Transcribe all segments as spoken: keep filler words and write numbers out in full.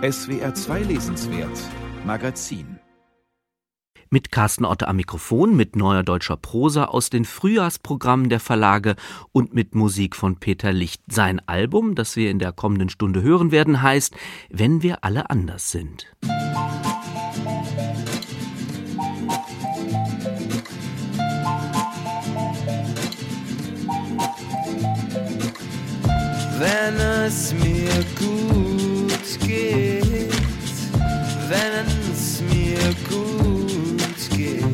S W R zwei Lesenswert Magazin. Mit Carsten Otte am Mikrofon, mit neuer deutscher Prosa aus den Frühjahrsprogrammen der Verlage und mit Musik von Peter Licht. Sein Album, das wir in der kommenden Stunde hören werden, heißt »Wenn wir alle anders sind«. Wenn es mir gut geht, wenn es mir gut geht,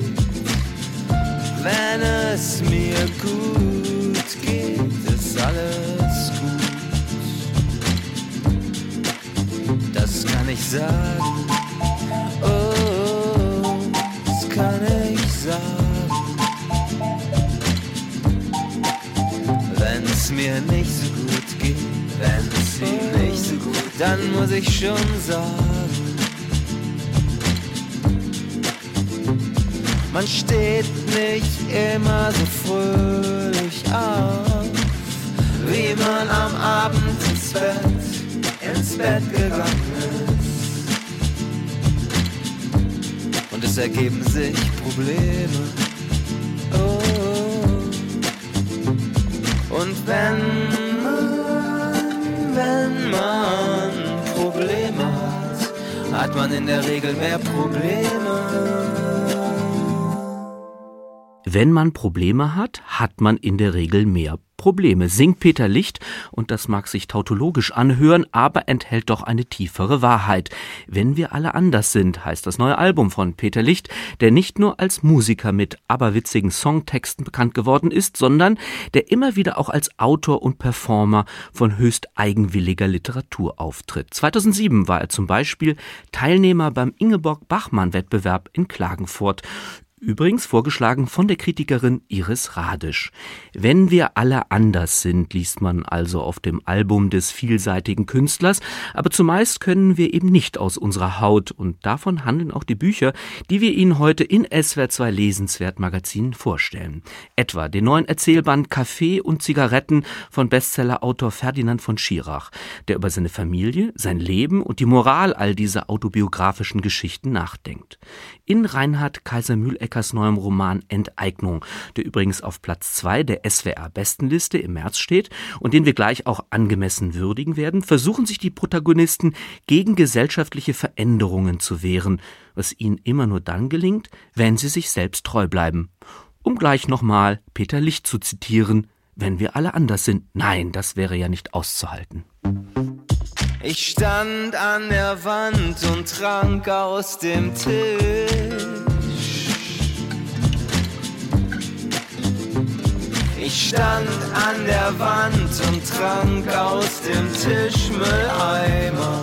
wenn es mir gut geht, ist alles gut. Das kann ich sagen, oh, das kann ich sagen. Wenn es mir nicht so gut geht, wenn es ihm nicht so gut, dann muss ich schon sagen, man steht nicht immer so fröhlich auf, wie man am Abend ins Bett, ins Bett gegangen ist. Und es ergeben sich Probleme. Oh. Und wenn man, wenn man Probleme hat, hat man in der Regel mehr Probleme. Wenn man Probleme hat, hat man in der Regel mehr Probleme, singt Peter Licht, und das mag sich tautologisch anhören, aber enthält doch eine tiefere Wahrheit. Wenn wir alle anders sind, heißt das neue Album von Peter Licht, der nicht nur als Musiker mit aberwitzigen Songtexten bekannt geworden ist, sondern der immer wieder auch als Autor und Performer von höchst eigenwilliger Literatur auftritt. zweitausendsieben war er zum Beispiel Teilnehmer beim Ingeborg-Bachmann-Wettbewerb in Klagenfurt. Übrigens vorgeschlagen von der Kritikerin Iris Radisch. Wenn wir alle anders sind, liest man also auf dem Album des vielseitigen Künstlers, aber zumeist können wir eben nicht aus unserer Haut, und davon handeln auch die Bücher, die wir Ihnen heute in S W R zwei Lesenswert Magazin vorstellen. Etwa den neuen Erzählband Kaffee und Zigaretten von Bestsellerautor Ferdinand von Schirach, der über seine Familie, sein Leben und die Moral all dieser autobiografischen Geschichten nachdenkt. In Reinhard Kaiser-Mühleckers neuem Roman Enteignung, der übrigens auf Platz zwei der S W R-Bestenliste im März steht und den wir gleich auch angemessen würdigen werden, versuchen sich die Protagonisten gegen gesellschaftliche Veränderungen zu wehren, was ihnen immer nur dann gelingt, wenn sie sich selbst treu bleiben. Um gleich nochmal Peter Licht zu zitieren: Wenn wir alle anders sind, nein, das wäre ja nicht auszuhalten. Ich stand an der Wand und trank aus dem Tisch. Ich stand an der Wand und trank aus dem Tischmülleimer.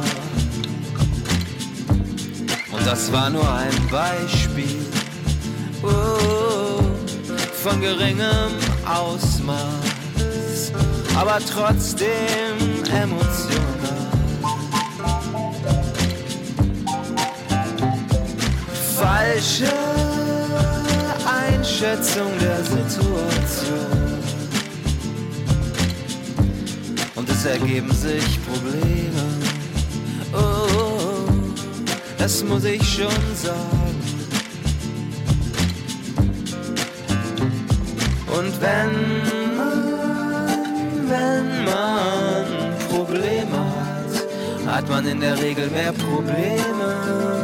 Und das war nur ein Beispiel, oh, von geringem Ausmaß, aber trotzdem emotional. Falsche Einschätzung der Situation. Und es ergeben sich Probleme. Oh, das muss ich schon sagen. Und wenn man, wenn man Probleme hat, hat man in der Regel mehr Probleme.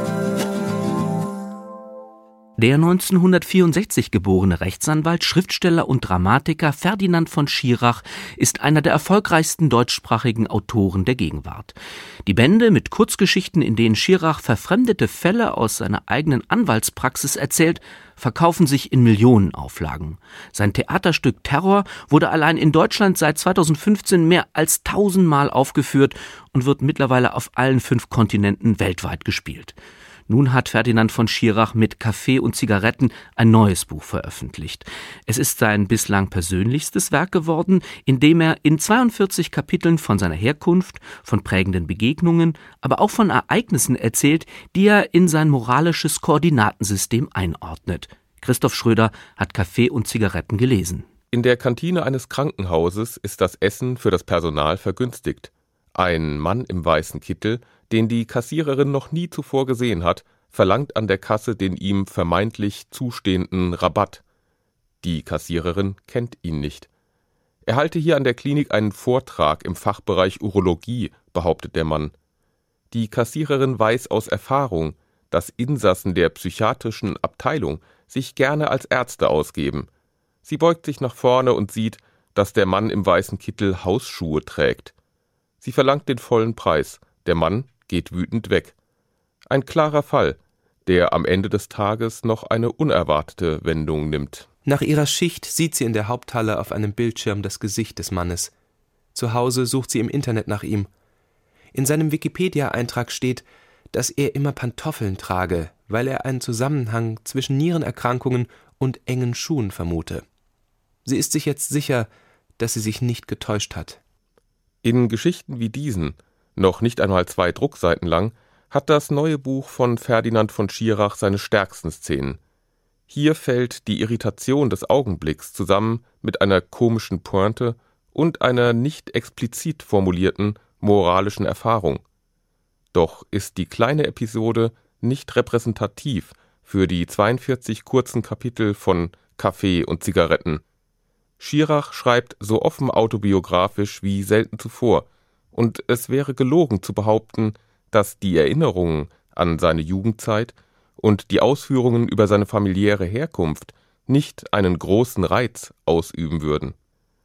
Der neunzehnhundertvierundsechzig geborene Rechtsanwalt, Schriftsteller und Dramatiker Ferdinand von Schirach ist einer der erfolgreichsten deutschsprachigen Autoren der Gegenwart. Die Bände mit Kurzgeschichten, in denen Schirach verfremdete Fälle aus seiner eigenen Anwaltspraxis erzählt, verkaufen sich in Millionenauflagen. Sein Theaterstück Terror wurde allein in Deutschland seit zweitausendfünfzehn mehr als tausendmal aufgeführt und wird mittlerweile auf allen fünf Kontinenten weltweit gespielt. Nun hat Ferdinand von Schirach mit Kaffee und Zigaretten ein neues Buch veröffentlicht. Es ist sein bislang persönlichstes Werk geworden, in dem er in zweiundvierzig Kapiteln von seiner Herkunft, von prägenden Begegnungen, aber auch von Ereignissen erzählt, die er in sein moralisches Koordinatensystem einordnet. Christoph Schröder hat Kaffee und Zigaretten gelesen. In der Kantine eines Krankenhauses ist das Essen für das Personal vergünstigt. Ein Mann im weißen Kittel, den die Kassiererin noch nie zuvor gesehen hat, verlangt an der Kasse den ihm vermeintlich zustehenden Rabatt. Die Kassiererin kennt ihn nicht. Er halte hier an der Klinik einen Vortrag im Fachbereich Urologie, behauptet der Mann. Die Kassiererin weiß aus Erfahrung, dass Insassen der psychiatrischen Abteilung sich gerne als Ärzte ausgeben. Sie beugt sich nach vorne und sieht, dass der Mann im weißen Kittel Hausschuhe trägt. Sie verlangt den vollen Preis. Der Mann geht wütend weg. Ein klarer Fall, der am Ende des Tages noch eine unerwartete Wendung nimmt. Nach ihrer Schicht sieht sie in der Haupthalle auf einem Bildschirm das Gesicht des Mannes. Zu Hause sucht sie im Internet nach ihm. In seinem Wikipedia-Eintrag steht, dass er immer Pantoffeln trage, weil er einen Zusammenhang zwischen Nierenerkrankungen und engen Schuhen vermute. Sie ist sich jetzt sicher, dass sie sich nicht getäuscht hat. In Geschichten wie diesen, noch nicht einmal zwei Druckseiten lang, hat das neue Buch von Ferdinand von Schirach seine stärksten Szenen. Hier fällt die Irritation des Augenblicks zusammen mit einer komischen Pointe und einer nicht explizit formulierten moralischen Erfahrung. Doch ist die kleine Episode nicht repräsentativ für die zweiundvierzig kurzen Kapitel von Kaffee und Zigaretten. Schirach schreibt so offen autobiografisch wie selten zuvor, und es wäre gelogen zu behaupten, dass die Erinnerungen an seine Jugendzeit und die Ausführungen über seine familiäre Herkunft nicht einen großen Reiz ausüben würden.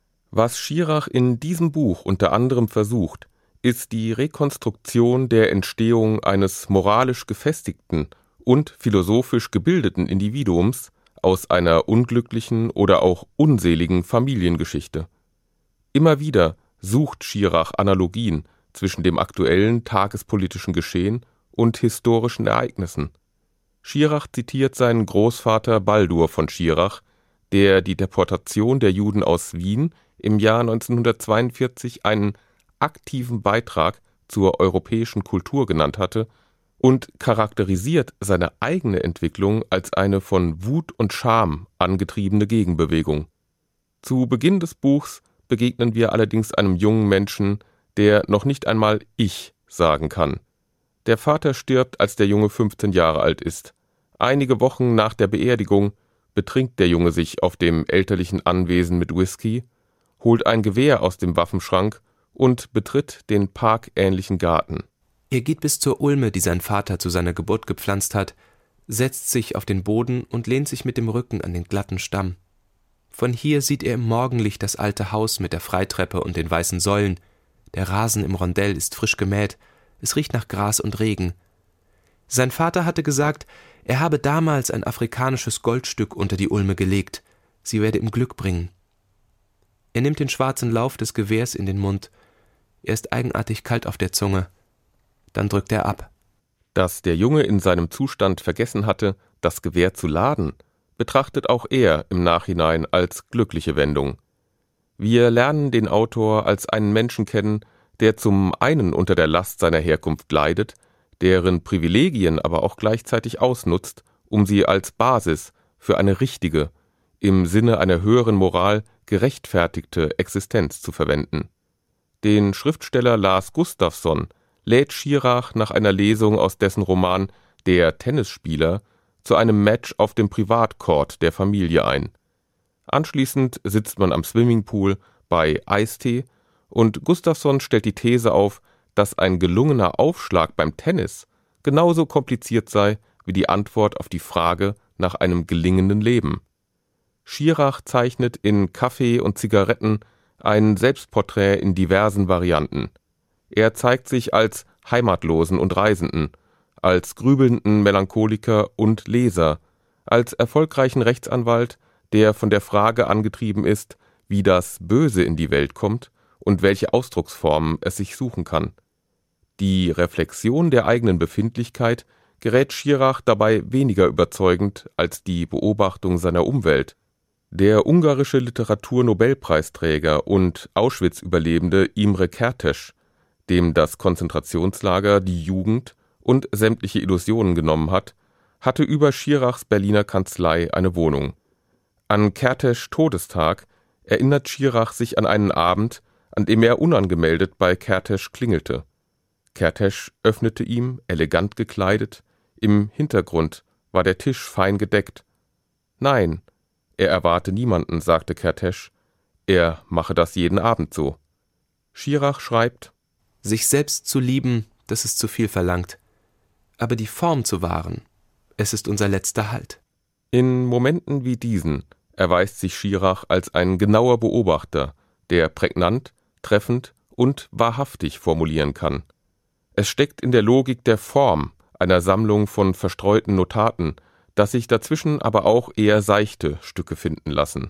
Was Schirach in diesem Buch unter anderem versucht, ist die Rekonstruktion der Entstehung eines moralisch gefestigten und philosophisch gebildeten Individuums aus einer unglücklichen oder auch unseligen Familiengeschichte. Immer wieder sucht Schirach Analogien zwischen dem aktuellen tagespolitischen Geschehen und historischen Ereignissen. Schirach zitiert seinen Großvater Baldur von Schirach, der die Deportation der Juden aus Wien im Jahr neunzehnhundertzweiundvierzig einen aktiven Beitrag zur europäischen Kultur genannt hatte, und charakterisiert seine eigene Entwicklung als eine von Wut und Scham angetriebene Gegenbewegung. Zu Beginn des Buchs begegnen wir allerdings einem jungen Menschen, der noch nicht einmal Ich sagen kann. Der Vater stirbt, als der Junge fünfzehn Jahre alt ist. Einige Wochen nach der Beerdigung betrinkt der Junge sich auf dem elterlichen Anwesen mit Whisky, holt ein Gewehr aus dem Waffenschrank und betritt den parkähnlichen Garten. Er geht bis zur Ulme, die sein Vater zu seiner Geburt gepflanzt hat, setzt sich auf den Boden und lehnt sich mit dem Rücken an den glatten Stamm. Von hier sieht er im Morgenlicht das alte Haus mit der Freitreppe und den weißen Säulen. Der Rasen im Rondell ist frisch gemäht, es riecht nach Gras und Regen. Sein Vater hatte gesagt, er habe damals ein afrikanisches Goldstück unter die Ulme gelegt, sie werde ihm Glück bringen. Er nimmt den schwarzen Lauf des Gewehrs in den Mund, er ist eigenartig kalt auf der Zunge. Dann drückt er ab. Dass der Junge in seinem Zustand vergessen hatte, das Gewehr zu laden, betrachtet auch er im Nachhinein als glückliche Wendung. Wir lernen den Autor als einen Menschen kennen, der zum einen unter der Last seiner Herkunft leidet, deren Privilegien aber auch gleichzeitig ausnutzt, um sie als Basis für eine richtige, im Sinne einer höheren Moral gerechtfertigte Existenz zu verwenden. Den Schriftsteller Lars Gustafsson lädt Schirach nach einer Lesung aus dessen Roman »Der Tennisspieler« zu einem Match auf dem Privatcourt der Familie ein. Anschließend sitzt man am Swimmingpool bei Eistee und Gustafsson stellt die These auf, dass ein gelungener Aufschlag beim Tennis genauso kompliziert sei wie die Antwort auf die Frage nach einem gelingenden Leben. Schirach zeichnet in Kaffee und Zigaretten ein Selbstporträt in diversen Varianten. Er zeigt sich als Heimatlosen und Reisenden, als grübelnden Melancholiker und Leser, als erfolgreichen Rechtsanwalt, der von der Frage angetrieben ist, wie das Böse in die Welt kommt und welche Ausdrucksformen es sich suchen kann. Die Reflexion der eigenen Befindlichkeit gerät Schirach dabei weniger überzeugend als die Beobachtung seiner Umwelt. Der ungarische Literaturnobelpreisträger und Auschwitz-Überlebende Imre Kertész, dem das Konzentrationslager die Jugend und sämtliche Illusionen genommen hat, hatte über Schirachs Berliner Kanzlei eine Wohnung. An Kertész' Todestag erinnert Schirach sich an einen Abend, an dem er unangemeldet bei Kertész klingelte. Kertész öffnete ihm, elegant gekleidet, im Hintergrund war der Tisch fein gedeckt. Nein, er erwarte niemanden, sagte Kertész, er mache das jeden Abend so. Schirach schreibt: Sich selbst zu lieben, das ist zu viel verlangt. Aber die Form zu wahren, es ist unser letzter Halt. In Momenten wie diesen erweist sich Schirach als ein genauer Beobachter, der prägnant, treffend und wahrhaftig formulieren kann. Es steckt in der Logik der Form, einer Sammlung von verstreuten Notaten, dass sich dazwischen aber auch eher seichte Stücke finden lassen.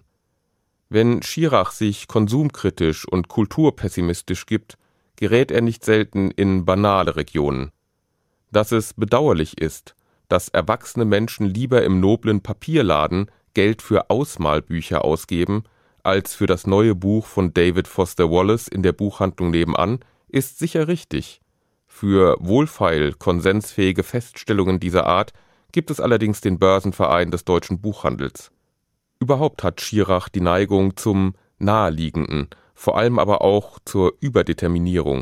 Wenn Schirach sich konsumkritisch und kulturpessimistisch gibt, gerät er nicht selten in banale Regionen. Dass es bedauerlich ist, dass erwachsene Menschen lieber im noblen Papierladen Geld für Ausmalbücher ausgeben, als für das neue Buch von David Foster Wallace in der Buchhandlung nebenan, ist sicher richtig. Für wohlfeil konsensfähige Feststellungen dieser Art gibt es allerdings den Börsenverein des deutschen Buchhandels. Überhaupt hat Schirach die Neigung zum Naheliegenden, vor allem aber auch zur Überdeterminierung.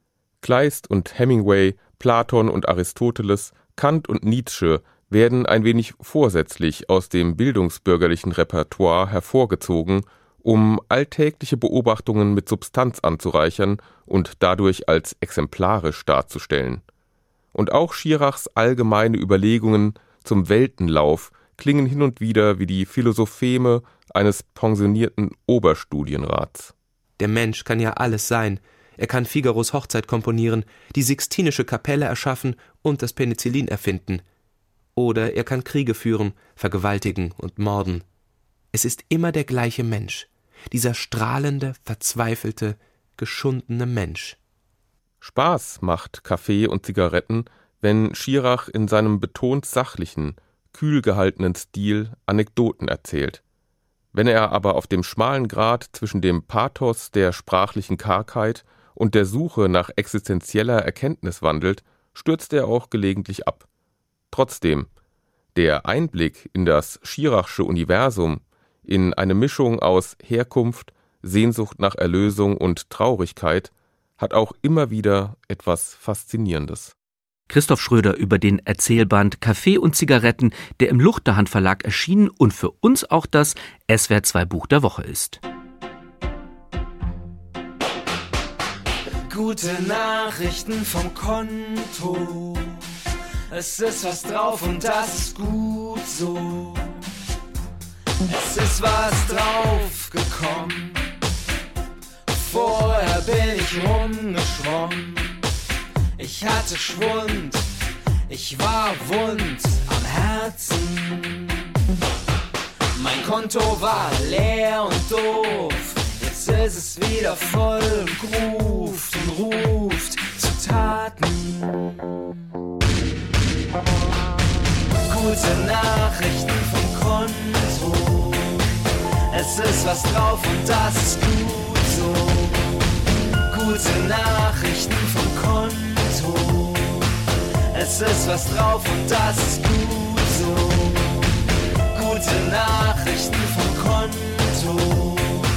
Kleist und Hemingway, Platon und Aristoteles, Kant und Nietzsche werden ein wenig vorsätzlich aus dem bildungsbürgerlichen Repertoire hervorgezogen, um alltägliche Beobachtungen mit Substanz anzureichern und dadurch als exemplarisch darzustellen. Und auch Schirachs allgemeine Überlegungen zum Weltenlauf klingen hin und wieder wie die Philosopheme eines pensionierten Oberstudienrats. Der Mensch kann ja alles sein. Er kann Figaros Hochzeit komponieren, die Sixtinische Kapelle erschaffen und das Penicillin erfinden. Oder er kann Kriege führen, vergewaltigen und morden. Es ist immer der gleiche Mensch, dieser strahlende, verzweifelte, geschundene Mensch. Spaß macht Kaffee und Zigaretten, wenn Schirach in seinem betont sachlichen, kühl gehaltenen Stil Anekdoten erzählt. Wenn er aber auf dem schmalen Grat zwischen dem Pathos der sprachlichen Kargheit und der Suche nach existenzieller Erkenntnis wandelt, stürzt er auch gelegentlich ab. Trotzdem, der Einblick in das Schirachsche Universum, in eine Mischung aus Herkunft, Sehnsucht nach Erlösung und Traurigkeit, hat auch immer wieder etwas Faszinierendes. Christoph Schröder über den Erzählband Kaffee und Zigaretten, der im Luchterhand Verlag erschienen und für uns auch das S W R zwei Buch der Woche ist. Gute Nachrichten vom Konto. Es ist was drauf und das ist gut so. Es ist was draufgekommen. Vorher bin ich rumgeschwommen. Ich hatte Schwund, ich war wund am Herzen. Mein Konto war leer und doof. Jetzt ist es wieder voll und ruft und ruft zu Taten. Gute Nachrichten vom Konto. Es ist was drauf und das ist gut so. Gute Nachrichten vom Konto. Es ist was drauf und das ist gut so. Gute Nachrichten vom Konto.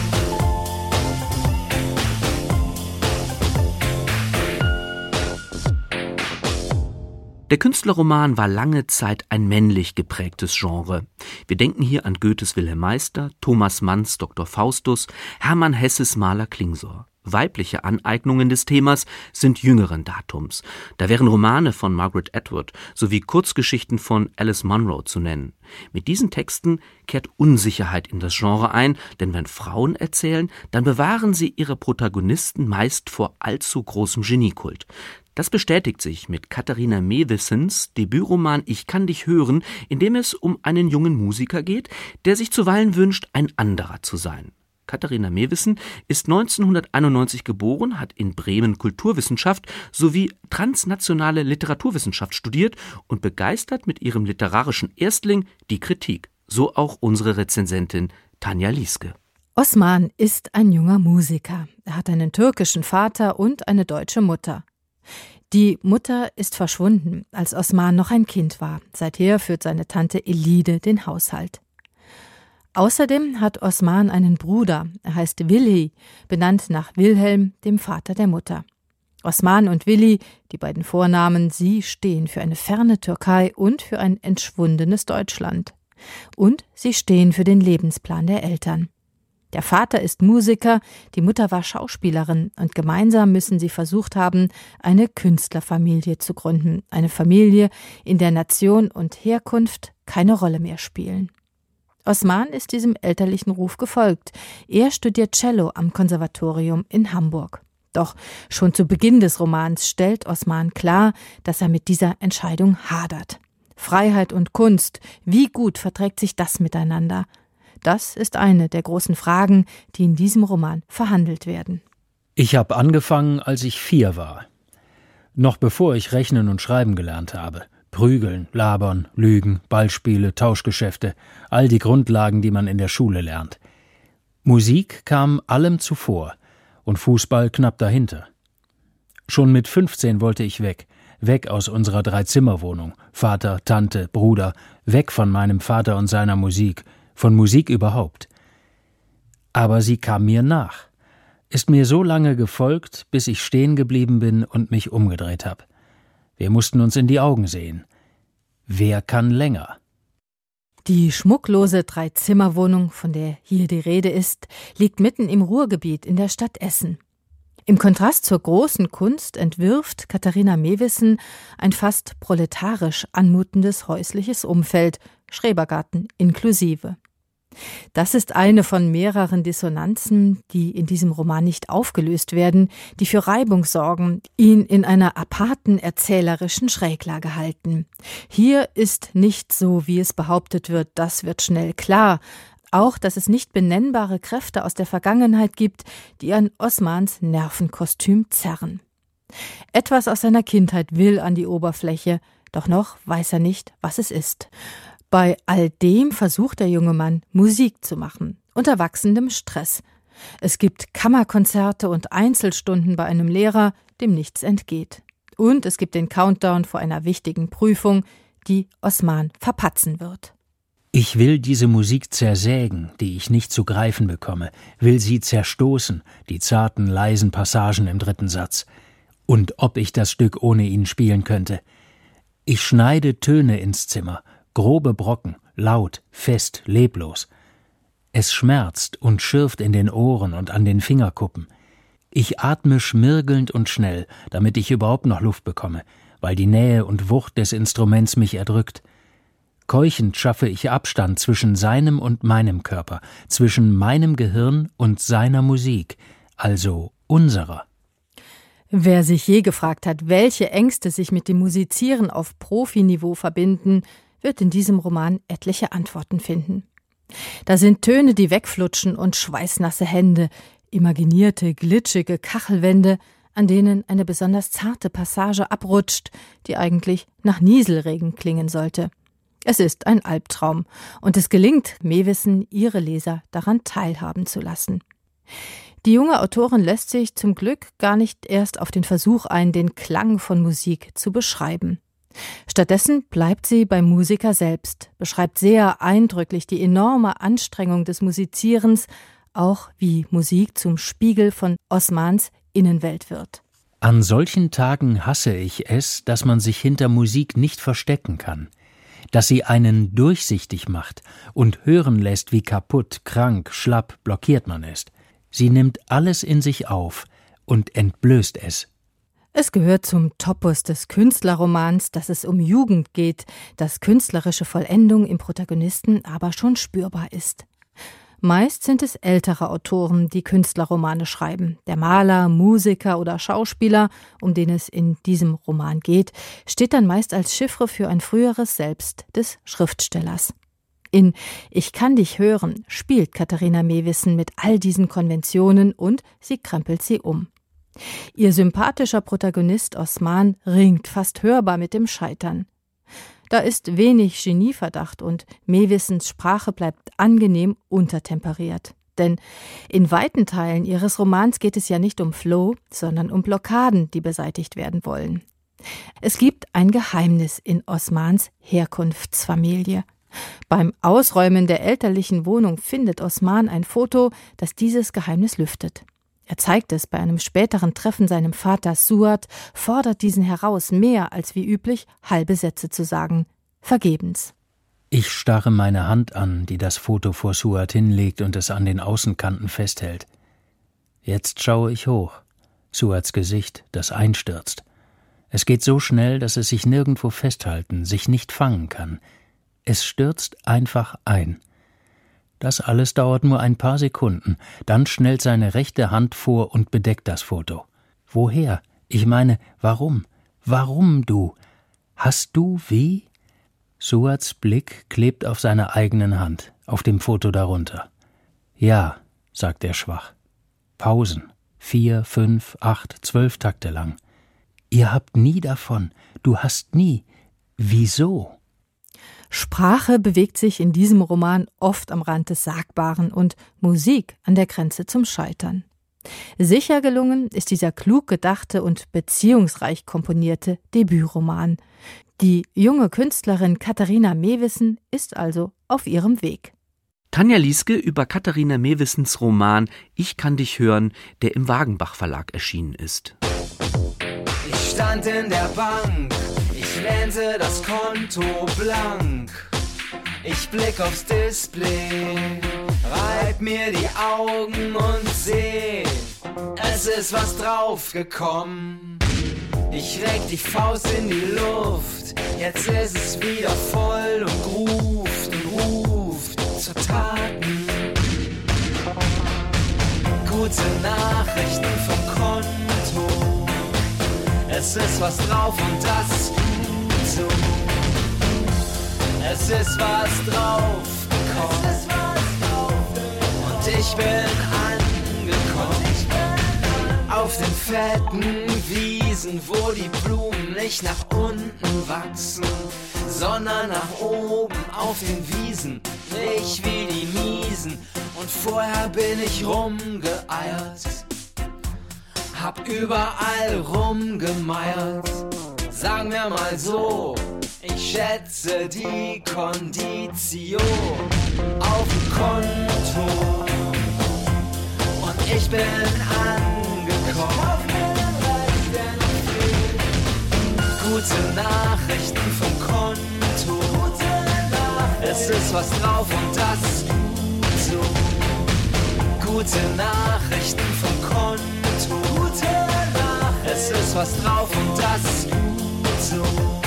Der Künstlerroman war lange Zeit ein männlich geprägtes Genre. Wir denken hier an Goethes Wilhelm Meister, Thomas Manns Doktor Faustus, Hermann Hesses Maler Klingsor. Weibliche Aneignungen des Themas sind jüngeren Datums. Da wären Romane von Margaret Atwood sowie Kurzgeschichten von Alice Munro zu nennen. Mit diesen Texten kehrt Unsicherheit in das Genre ein, denn wenn Frauen erzählen, dann bewahren sie ihre Protagonisten meist vor allzu großem Geniekult. Das bestätigt sich mit Katharina Mewissens Debütroman Ich kann dich hören, in dem es um einen jungen Musiker geht, der sich zuweilen wünscht, ein anderer zu sein. Katharina Mewissen ist neunzehnhunderteinundneunzig geboren, hat in Bremen Kulturwissenschaft sowie transnationale Literaturwissenschaft studiert und begeistert mit ihrem literarischen Erstling die Kritik. So auch unsere Rezensentin Tanja Lieske. Osman ist ein junger Musiker. Er hat einen türkischen Vater und eine deutsche Mutter. Die Mutter ist verschwunden, als Osman noch ein Kind war. Seither führt seine Tante Elide den Haushalt. Außerdem hat Osman einen Bruder, er heißt Willi, benannt nach Wilhelm, dem Vater der Mutter. Osman und Willi, die beiden Vornamen, sie stehen für eine ferne Türkei und für ein entschwundenes Deutschland. Und sie stehen für den Lebensplan der Eltern. Der Vater ist Musiker, die Mutter war Schauspielerin und gemeinsam müssen sie versucht haben, eine Künstlerfamilie zu gründen. Eine Familie, in der Nation und Herkunft keine Rolle mehr spielen. Osman ist diesem elterlichen Ruf gefolgt. Er studiert Cello am Konservatorium in Hamburg. Doch schon zu Beginn des Romans stellt Osman klar, dass er mit dieser Entscheidung hadert. Freiheit und Kunst, wie gut verträgt sich das miteinander? Das ist eine der großen Fragen, die in diesem Roman verhandelt werden. Ich habe angefangen, als ich vier war. Noch bevor ich rechnen und schreiben gelernt habe. Prügeln, labern, Lügen, Ballspiele, Tauschgeschäfte, all die Grundlagen, die man in der Schule lernt. Musik kam allem zuvor und Fußball knapp dahinter. Schon mit fünfzehn wollte ich weg, weg aus unserer Dreizimmerwohnung, Vater, Tante, Bruder, weg von meinem Vater und seiner Musik, von Musik überhaupt. Aber sie kam mir nach, ist mir so lange gefolgt, bis ich stehen geblieben bin und mich umgedreht habe. Wir mussten uns in die Augen sehen. Wer kann länger? Die schmucklose Dreizimmerwohnung, von der hier die Rede ist, liegt mitten im Ruhrgebiet in der Stadt Essen. Im Kontrast zur großen Kunst entwirft Katharina Mewissen ein fast proletarisch anmutendes häusliches Umfeld, Schrebergarten inklusive. Das ist eine von mehreren Dissonanzen, die in diesem Roman nicht aufgelöst werden, die für Reibung sorgen, ihn in einer aparten erzählerischen Schräglage halten. Hier ist nicht so, wie es behauptet wird, das wird schnell klar. Auch, dass es nicht benennbare Kräfte aus der Vergangenheit gibt, die an Osmans Nervenkostüm zerren. Etwas aus seiner Kindheit will an die Oberfläche, doch noch weiß er nicht, was es ist. Bei all dem versucht der junge Mann, Musik zu machen, unter wachsendem Stress. Es gibt Kammerkonzerte und Einzelstunden bei einem Lehrer, dem nichts entgeht. Und es gibt den Countdown vor einer wichtigen Prüfung, die Osman verpatzen wird. Ich will diese Musik zersägen, die ich nicht zu greifen bekomme, will sie zerstoßen, die zarten, leisen Passagen im dritten Satz. Und ob ich das Stück ohne ihn spielen könnte. Ich schneide Töne ins Zimmer, grobe Brocken, laut, fest, leblos. Es schmerzt und schürft in den Ohren und an den Fingerkuppen. Ich atme schmirgelnd und schnell, damit ich überhaupt noch Luft bekomme, weil die Nähe und Wucht des Instruments mich erdrückt. Keuchend schaffe ich Abstand zwischen seinem und meinem Körper, zwischen meinem Gehirn und seiner Musik, also unserer. Wer sich je gefragt hat, welche Ängste sich mit dem Musizieren auf Profiniveau verbinden, wird in diesem Roman etliche Antworten finden. Da sind Töne, die wegflutschen und schweißnasse Hände, imaginierte, glitschige Kachelwände, an denen eine besonders zarte Passage abrutscht, die eigentlich nach Nieselregen klingen sollte. Es ist ein Albtraum und es gelingt Mewissen, ihre Leser daran teilhaben zu lassen. Die junge Autorin lässt sich zum Glück gar nicht erst auf den Versuch ein, den Klang von Musik zu beschreiben. Stattdessen bleibt sie beim Musiker selbst, beschreibt sehr eindrücklich die enorme Anstrengung des Musizierens, auch wie Musik zum Spiegel von Osmans Innenwelt wird. An solchen Tagen hasse ich es, dass man sich hinter Musik nicht verstecken kann, dass sie einen durchsichtig macht und hören lässt, wie kaputt, krank, schlapp, blockiert man ist. Sie nimmt alles in sich auf und entblößt es. Es gehört zum Topos des Künstlerromans, dass es um Jugend geht, dass künstlerische Vollendung im Protagonisten aber schon spürbar ist. Meist sind es ältere Autoren, die Künstlerromane schreiben. Der Maler, Musiker oder Schauspieler, um den es in diesem Roman geht, steht dann meist als Chiffre für ein früheres Selbst des Schriftstellers. In »Ich kann dich hören« spielt Katharina Mewissen mit all diesen Konventionen und sie krempelt sie um. Ihr sympathischer Protagonist Osman ringt fast hörbar mit dem Scheitern. Da ist wenig Genieverdacht und Mewissens Sprache bleibt angenehm untertemperiert. Denn in weiten Teilen ihres Romans geht es ja nicht um Flow, sondern um Blockaden, die beseitigt werden wollen. Es gibt ein Geheimnis in Osmans Herkunftsfamilie. Beim Ausräumen der elterlichen Wohnung findet Osman ein Foto, das dieses Geheimnis lüftet. Er zeigt es bei einem späteren Treffen seinem Vater Suat, fordert diesen heraus, mehr als wie üblich halbe Sätze zu sagen. Vergebens. Ich starre meine Hand an, die das Foto vor Suat hinlegt und es an den Außenkanten festhält. Jetzt schaue ich hoch. Suats Gesicht, das einstürzt. Es geht so schnell, dass es sich nirgendwo festhalten, sich nicht fangen kann. Es stürzt einfach ein. Das alles dauert nur ein paar Sekunden. Dann schnellt seine rechte Hand vor und bedeckt das Foto. Woher? Ich meine, warum? Warum, du? Hast du wie? Suats Blick klebt auf seiner eigenen Hand, auf dem Foto darunter. Ja, sagt er schwach. Pausen. Vier, fünf, acht, zwölf Takte lang. Ihr habt nie davon. Du hast nie. Wieso? Sprache bewegt sich in diesem Roman oft am Rand des Sagbaren und Musik an der Grenze zum Scheitern. Sicher gelungen ist dieser klug gedachte und beziehungsreich komponierte Debütroman. Die junge Künstlerin Katharina Mewissen ist also auf ihrem Weg. Tanja Lieske über Katharina Mewissens Roman »Ich kann dich hören«, der im Wagenbach Verlag erschienen ist. Ich stand in der Bank, ich lernte das Konto blank. Ich blick aufs Display, reib mir die Augen und seh, es ist was draufgekommen. Ich reck die Faust in die Luft, jetzt ist es wieder voll und ruft und ruft zur Taten. Gute Nachrichten vom Konto, es ist was drauf und das so. Es ist was drauf gekommen und ich bin angekommen auf den fetten Wiesen, wo die Blumen nicht nach unten wachsen, sondern nach oben auf den Wiesen, nicht wie die Miesen. Und vorher bin ich rumgeeiert, hab überall rumgemeiert. Sagen wir mal so, ich schätze die Kondition auf dem Konto und ich bin angekommen. Gute Nachrichten vom Konto, es ist was drauf und das so. Gute Nachrichten vom Konto, es ist was drauf und das so.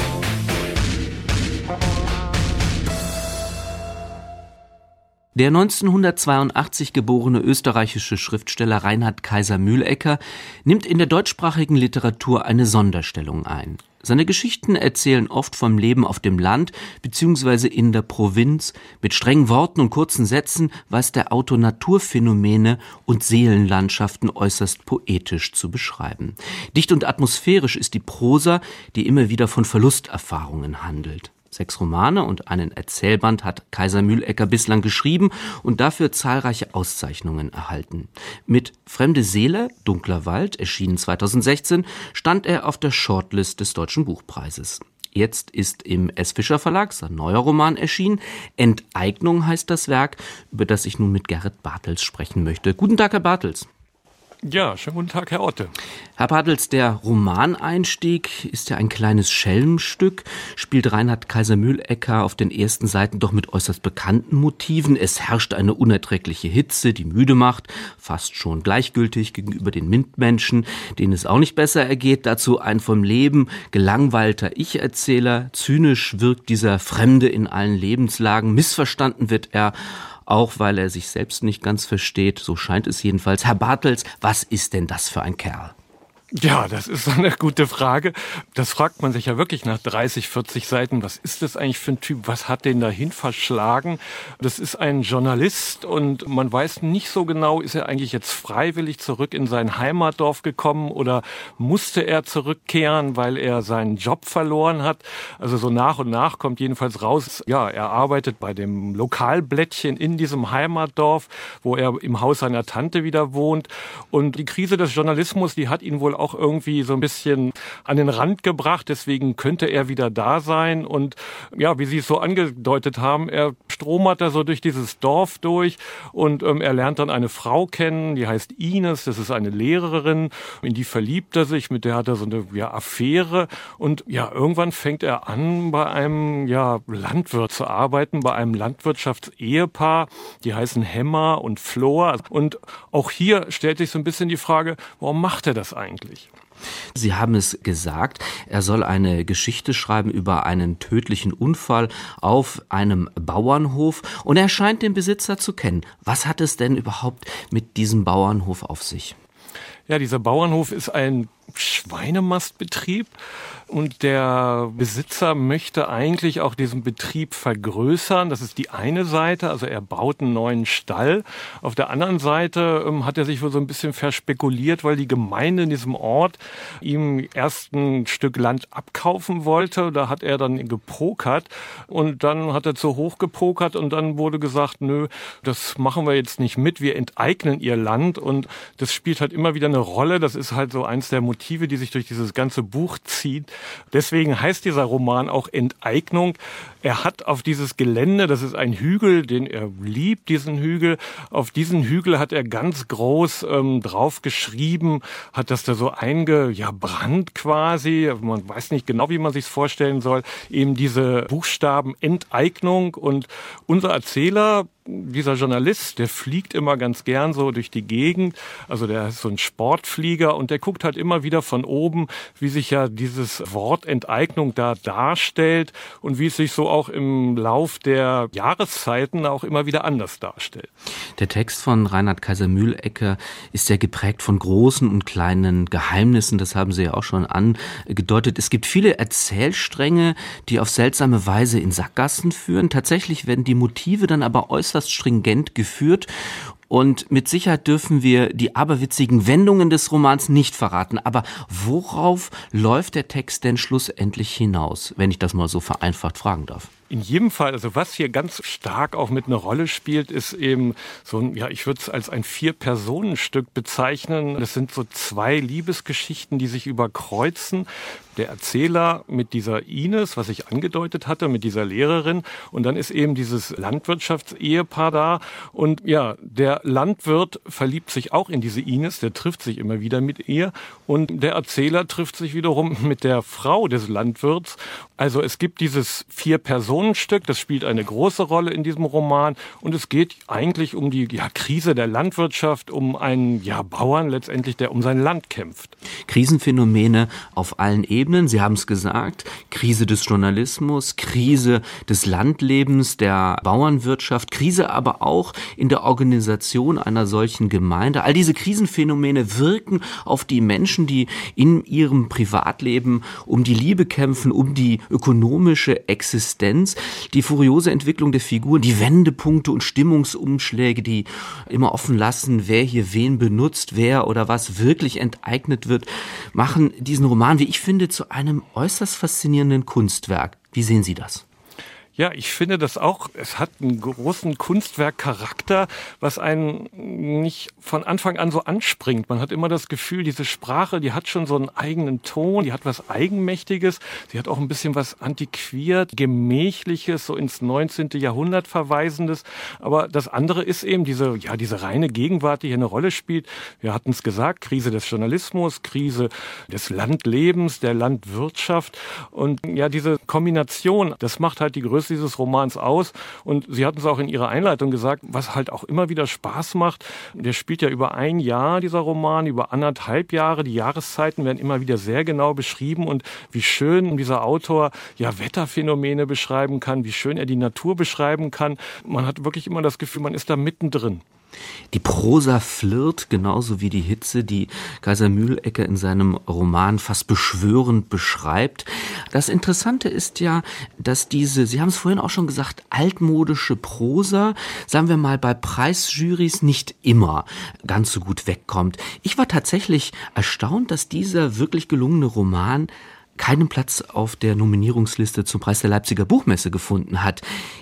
Der neunzehnhundertzweiundachtzig geborene österreichische Schriftsteller Reinhard Kaiser-Mühlecker nimmt in der deutschsprachigen Literatur eine Sonderstellung ein. Seine Geschichten erzählen oft vom Leben auf dem Land bzw. in der Provinz. Mit strengen Worten und kurzen Sätzen weiß der Autor Naturphänomene und Seelenlandschaften äußerst poetisch zu beschreiben. Dicht und atmosphärisch ist die Prosa, die immer wieder von Verlusterfahrungen handelt. Sechs Romane und einen Erzählband hat Kaiser-Mühlecker bislang geschrieben und dafür zahlreiche Auszeichnungen erhalten. Mit Fremde Seele, Dunkler Wald, erschienen zweitausendsechzehn, stand er auf der Shortlist des Deutschen Buchpreises. Jetzt ist im S. Fischer Verlag sein neuer Roman erschienen. Enteignung heißt das Werk, über das ich nun mit Gerrit Bartels sprechen möchte. Guten Tag, Herr Bartels. Ja, schönen guten Tag, Herr Otte. Herr Bartels, der Romaneinstieg ist ja ein kleines Schelmenstück, spielt Reinhard Kaiser-Mühlecker auf den ersten Seiten doch mit äußerst bekannten Motiven. Es herrscht eine unerträgliche Hitze, die müde macht, fast schon gleichgültig gegenüber den MINT-Menschen, denen es auch nicht besser ergeht. Dazu ein vom Leben gelangweilter Ich-Erzähler. Zynisch wirkt dieser Fremde in allen Lebenslagen. Missverstanden wird er, auch weil er sich selbst nicht ganz versteht, so scheint es jedenfalls. Herr Bartels, was ist denn das für ein Kerl? Ja, das ist eine gute Frage. Das fragt man sich ja wirklich nach dreißig, vierzig Seiten. Was ist das eigentlich für ein Typ? Was hat den dahin verschlagen? Das ist ein Journalist und man weiß nicht so genau, ist er eigentlich jetzt freiwillig zurück in sein Heimatdorf gekommen oder musste er zurückkehren, weil er seinen Job verloren hat? Also so nach und nach kommt jedenfalls raus, ja, er arbeitet bei dem Lokalblättchen in diesem Heimatdorf, wo er im Haus seiner Tante wieder wohnt. Und die Krise des Journalismus, die hat ihn wohl auch irgendwie so ein bisschen an den Rand gebracht. Deswegen könnte er wieder da sein. Und ja, wie Sie es so angedeutet haben, er stromert da so durch dieses Dorf durch und ähm, er lernt dann eine Frau kennen, die heißt Ines, das ist eine Lehrerin, in die verliebt er sich, mit der hat er so eine ja, Affäre. Und ja, irgendwann fängt er an, bei einem ja, Landwirt zu arbeiten, bei einem Landwirtschaftsehepaar, die heißen Hemmer und Flor. Und auch hier stellt sich so ein bisschen die Frage, warum macht er das eigentlich? Sie haben es gesagt, er soll eine Geschichte schreiben über einen tödlichen Unfall auf einem Bauernhof und er scheint den Besitzer zu kennen. Was hat es denn überhaupt mit diesem Bauernhof auf sich? Ja, dieser Bauernhof ist ein Schweinemastbetrieb und der Besitzer möchte eigentlich auch diesen Betrieb vergrößern. Das ist die eine Seite, also er baut einen neuen Stall. Auf der anderen Seite ähm, hat er sich wohl so ein bisschen verspekuliert, weil die Gemeinde in diesem Ort ihm erst ein Stück Land abkaufen wollte. Da hat er dann gepokert und dann hat er zu hoch gepokert und dann wurde gesagt, nö, das machen wir jetzt nicht mit, wir enteignen ihr Land und das spielt halt immer wieder eine Rolle. Das ist halt so eins der Motive, die sich durch dieses ganze Buch zieht. Deswegen heißt dieser Roman auch Enteignung. Er hat auf dieses Gelände, das ist ein Hügel, den er liebt, diesen Hügel. Auf diesen Hügel hat er ganz groß ähm, drauf geschrieben, hat das da so eingebrannt quasi. Man weiß nicht genau, wie man sich's vorstellen soll. Eben diese Buchstaben Enteignung. Und unser Erzähler, dieser Journalist, der fliegt immer ganz gern so durch die Gegend. Also der ist so ein Sportflieger und der guckt halt immer wieder von oben, wie sich ja dieses Wort Enteignung da darstellt und wie es sich so auch im Lauf der Jahreszeiten auch immer wieder anders darstellt. Der Text von Reinhard Kaiser-Mühlecker ist ja geprägt von großen und kleinen Geheimnissen. Das haben Sie ja auch schon angedeutet. Es gibt viele Erzählstränge, die auf seltsame Weise in Sackgassen führen. Tatsächlich werden die Motive dann aber äußerst stringent geführt. Und mit Sicherheit dürfen wir die aberwitzigen Wendungen des Romans nicht verraten. Aber worauf läuft der Text denn schlussendlich hinaus, wenn ich das mal so vereinfacht fragen darf? In jedem Fall, also was hier ganz stark auch mit einer Rolle spielt, ist eben so ein, ja, ich würde es als ein Vier-Personen-Stück bezeichnen. Das sind so zwei Liebesgeschichten, die sich überkreuzen. Der Erzähler mit dieser Ines, was ich angedeutet hatte, mit dieser Lehrerin. Und dann ist eben dieses Landwirtschaftsehepaar da. Und ja, der Landwirt verliebt sich auch in diese Ines, der trifft sich immer wieder mit ihr. Und der Erzähler trifft sich wiederum mit der Frau des Landwirts. Also es gibt dieses Vier-Personen-Stück, das spielt eine große Rolle in diesem Roman. Und es geht eigentlich um die ja, Krise der Landwirtschaft, um einen ja, Bauern letztendlich, der um sein Land kämpft. Krisenphänomene auf allen Ebenen. Sie haben es gesagt, Krise des Journalismus, Krise des Landlebens, der Bauernwirtschaft, Krise aber auch in der Organisation einer solchen Gemeinde. All diese Krisenphänomene wirken auf die Menschen, die in ihrem Privatleben um die Liebe kämpfen, um die ökonomische Existenz, die furiose Entwicklung der Figuren, die Wendepunkte und Stimmungsumschläge, die immer offen lassen, wer hier wen benutzt, wer oder was wirklich enteignet wird, machen diesen Roman, wie ich finde, zu einem äußerst faszinierenden Kunstwerk. Wie sehen Sie das? Ja, ich finde das auch, es hat einen großen Kunstwerkcharakter, was einen nicht von Anfang an so anspringt. Man hat immer das Gefühl, diese Sprache, die hat schon so einen eigenen Ton, die hat was Eigenmächtiges, sie hat auch ein bisschen was antiquiert, Gemächliches, so ins neunzehnten Jahrhundert verweisendes. Aber das andere ist eben diese, ja, diese reine Gegenwart, die hier eine Rolle spielt. Wir hatten es gesagt, Krise des Journalismus, Krise des Landlebens, der Landwirtschaft. Und ja, diese Kombination, das macht halt die Größe dieses Romans aus. Und Sie hatten es auch in Ihrer Einleitung gesagt, was halt auch immer wieder Spaß macht. Der spielt ja über ein Jahr, dieser Roman, über anderthalb Jahre. Die Jahreszeiten werden immer wieder sehr genau beschrieben und wie schön dieser Autor ja Wetterphänomene beschreiben kann, wie schön er die Natur beschreiben kann. Man hat wirklich immer das Gefühl, man ist da mittendrin. Die Prosa flirrt, genauso wie die Hitze, die Kaiser-Mühlecker in seinem Roman fast beschwörend beschreibt. Das Interessante ist ja, dass diese, Sie haben es vorhin auch schon gesagt, altmodische Prosa, sagen wir mal, bei Preisjurys nicht immer ganz so gut wegkommt. Ich war tatsächlich erstaunt, dass dieser wirklich gelungene Roman keinen Platz auf der Nominierungsliste zum Preis der Leipziger Buchmesse gefunden hat.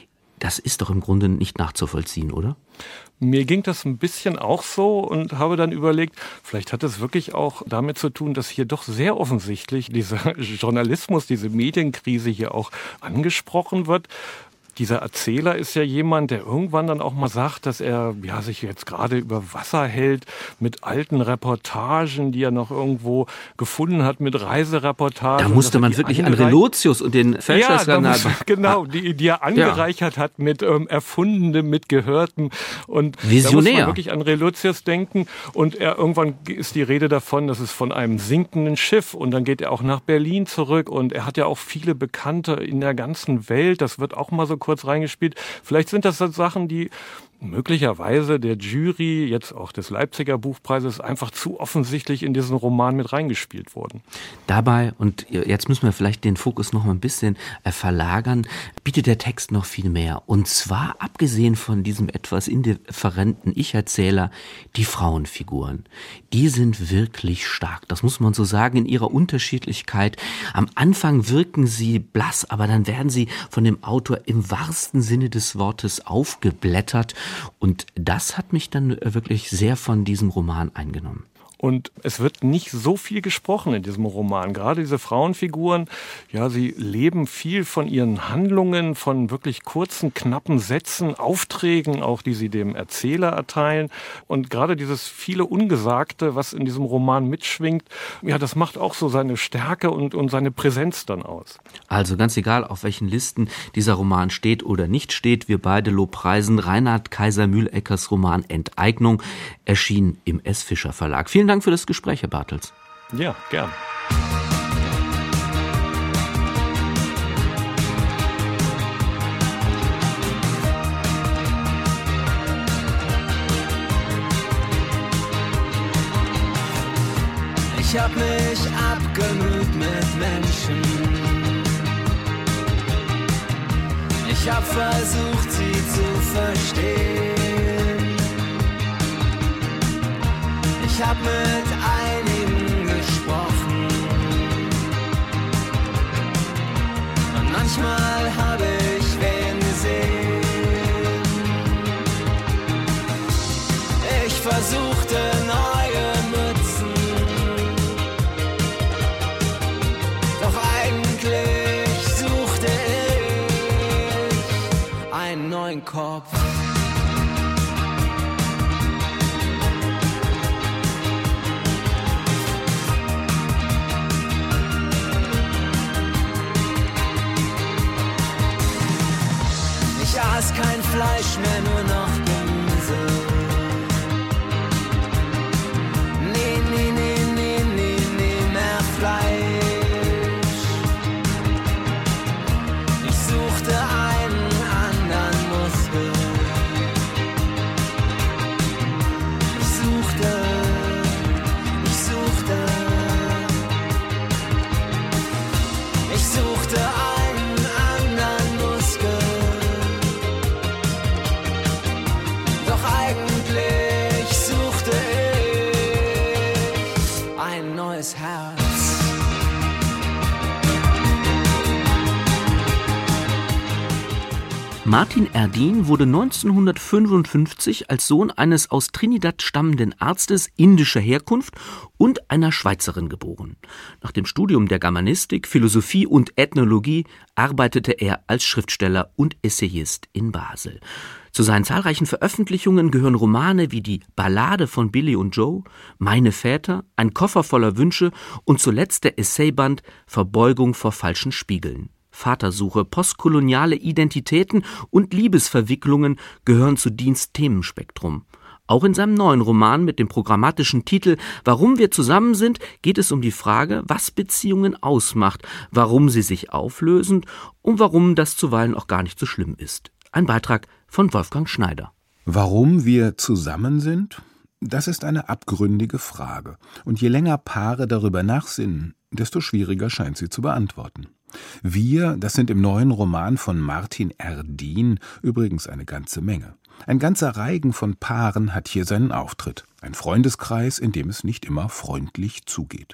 Das ist doch im Grunde nicht nachzuvollziehen, oder? Mir ging das ein bisschen auch so und habe dann überlegt, vielleicht hat es wirklich auch damit zu tun, dass hier doch sehr offensichtlich dieser Journalismus, diese Medienkrise hier auch angesprochen wird. Dieser Erzähler ist ja jemand, der irgendwann dann auch mal sagt, dass er ja, sich jetzt gerade über Wasser hält mit alten Reportagen, die er noch irgendwo gefunden hat, mit Reisereportagen. Da musste man wirklich an Relotius und den Fälscherskandal. Ja, genau, die, die er angereichert ja. hat mit ähm, Erfundenem, mit Gehörtem. Und Visionär. Da muss man wirklich an Relotius denken. Und er, irgendwann ist die Rede davon, dass es von einem sinkenden Schiff. Und dann geht er auch nach Berlin zurück. Und er hat ja auch viele Bekannte in der ganzen Welt. Das wird auch mal so kurz reingespielt. Vielleicht sind das Sachen, die möglicherweise der Jury, jetzt auch des Leipziger Buchpreises, einfach zu offensichtlich in diesen Roman mit reingespielt wurden. Dabei, und jetzt müssen wir vielleicht den Fokus noch mal ein bisschen verlagern, bietet der Text noch viel mehr. Und zwar, abgesehen von diesem etwas indifferenten Ich-Erzähler, die Frauenfiguren. Die sind wirklich stark. Das muss man so sagen, in ihrer Unterschiedlichkeit. Am Anfang wirken sie blass, aber dann werden sie von dem Autor im wahrsten Sinne des Wortes aufgeblättert. Und das hat mich dann wirklich sehr von diesem Roman eingenommen. Und es wird nicht so viel gesprochen in diesem Roman. Gerade diese Frauenfiguren, ja, sie leben viel von ihren Handlungen, von wirklich kurzen, knappen Sätzen, Aufträgen, auch die sie dem Erzähler erteilen. Und gerade dieses viele Ungesagte, was in diesem Roman mitschwingt, ja, das macht auch so seine Stärke und, und seine Präsenz dann aus. Also ganz egal, auf welchen Listen dieser Roman steht oder nicht steht, wir beide lobpreisen Reinhard Kaiser-Mühleckers Roman Enteignung, erschien im S. Fischer Verlag. Vielen Dank für das Gespräch, Herr Bartels. Ja, gern. Ich hab mich abgemüht mit Menschen. Ich hab versucht, sie zu verstehen. Ich hab mit einigen gesprochen und manchmal hab ich wen gesehen. Ich versuchte neue Mützen, doch eigentlich suchte ich einen neuen Kopf. Ich aß kein Fleisch mehr, nur noch Gemüse. Nee, nee, nee, nee, nee, nee, mehr Fleisch. Ich suchte einen anderen Muskel. Ich suchte, ich suchte, ich suchte einen anderen Muskel. Eigentlich suchte ich ein neues Herz. Martin Erdin wurde neunzehnhundertfünfundfünfzig als Sohn eines aus Trinidad stammenden Arztes indischer Herkunft und einer Schweizerin geboren. Nach dem Studium der Germanistik, Philosophie und Ethnologie arbeitete er als Schriftsteller und Essayist in Basel. Zu seinen zahlreichen Veröffentlichungen gehören Romane wie die Ballade von Billy und Joe, Meine Väter, Ein Koffer voller Wünsche und zuletzt der Essayband Verbeugung vor falschen Spiegeln. Vatersuche, postkoloniale Identitäten und Liebesverwicklungen gehören zu Dins Themenspektrum. Auch in seinem neuen Roman mit dem programmatischen Titel »Warum wir zusammen sind« geht es um die Frage, was Beziehungen ausmacht, warum sie sich auflösen und warum das zuweilen auch gar nicht so schlimm ist. Ein Beitrag von Wolfgang Schneider. Warum wir zusammen sind? Das ist eine abgründige Frage. Und je länger Paare darüber nachsinnen, desto schwieriger scheint sie zu beantworten. Wir, das sind im neuen Roman von Martin Erdin übrigens eine ganze Menge. Ein ganzer Reigen von Paaren hat hier seinen Auftritt. Ein Freundeskreis, in dem es nicht immer freundlich zugeht.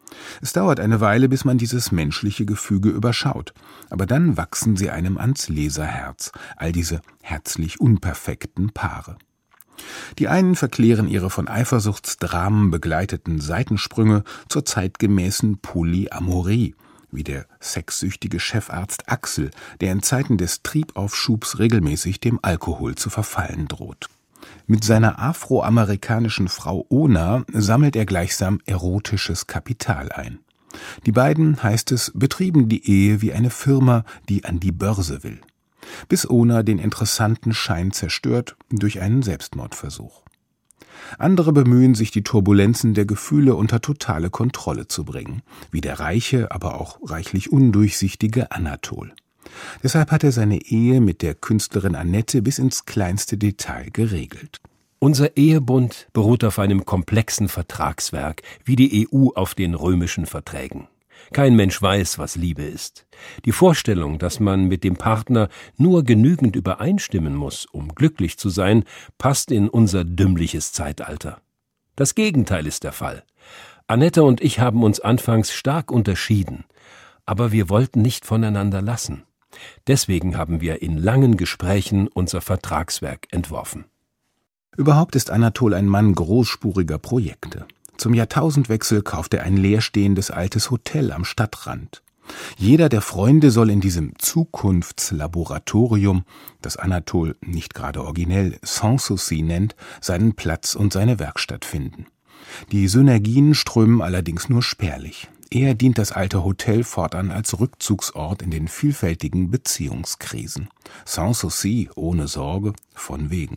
Es dauert eine Weile, bis man dieses menschliche Gefüge überschaut, aber dann wachsen sie einem ans Leserherz, all diese herzlich unperfekten Paare. Die einen verklären ihre von Eifersuchtsdramen begleiteten Seitensprünge zur zeitgemäßen Polyamorie, wie der sexsüchtige Chefarzt Axel, der in Zeiten des Triebaufschubs regelmäßig dem Alkohol zu verfallen droht. Mit seiner afroamerikanischen Frau Ona sammelt er gleichsam erotisches Kapital ein. Die beiden, heißt es, betrieben die Ehe wie eine Firma, die an die Börse will. Bis Ona den interessanten Schein zerstört durch einen Selbstmordversuch. Andere bemühen sich, die Turbulenzen der Gefühle unter totale Kontrolle zu bringen, wie der reiche, aber auch reichlich undurchsichtige Anatol. Deshalb hat er seine Ehe mit der Künstlerin Annette bis ins kleinste Detail geregelt. Unser Ehebund beruht auf einem komplexen Vertragswerk, wie die E U auf den römischen Verträgen. Kein Mensch weiß, was Liebe ist. Die Vorstellung, dass man mit dem Partner nur genügend übereinstimmen muss, um glücklich zu sein, passt in unser dümmliches Zeitalter. Das Gegenteil ist der Fall. Annette und ich haben uns anfangs stark unterschieden, aber wir wollten nicht voneinander lassen. Deswegen haben wir in langen Gesprächen unser Vertragswerk entworfen. Überhaupt ist Anatol ein Mann großspuriger Projekte. Zum Jahrtausendwechsel kauft er ein leerstehendes altes Hotel am Stadtrand. Jeder der Freunde soll in diesem Zukunftslaboratorium, das Anatol nicht gerade originell Sanssouci nennt, seinen Platz und seine Werkstatt finden. Die Synergien strömen allerdings nur spärlich. Eher dient das alte Hotel fortan als Rückzugsort in den vielfältigen Beziehungskrisen. Sanssouci ohne Sorge, von wegen.